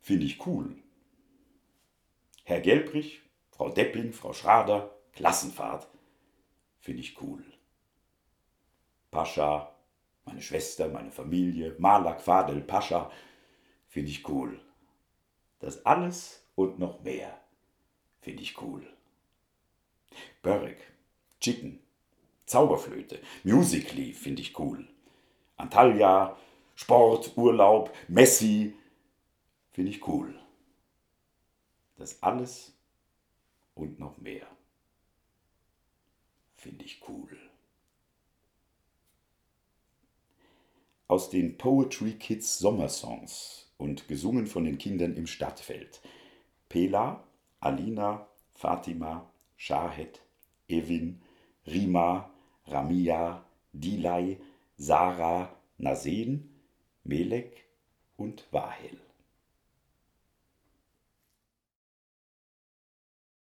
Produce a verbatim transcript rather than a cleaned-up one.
finde ich cool. Herr Gelbrich, Frau Depping, Frau Schrader, Klassenfahrt, finde ich cool. Pascha, meine Schwester, meine Familie, Malak, Fadel, Pascha, finde ich cool. Das alles und noch mehr finde ich cool. Börek, Chicken, Zauberflöte, Musical.ly finde ich cool. Antalya, Sport, Urlaub, Messi, finde ich cool. Das alles und noch mehr finde ich cool. Aus den Poetry Kids Sommersongs und gesungen von den Kindern im Stadtfeld. Pela, Alina, Fatima, Shahed, Evin, Rima, Ramia, Dilay, Sarah, Nasen, Melek und Wahel.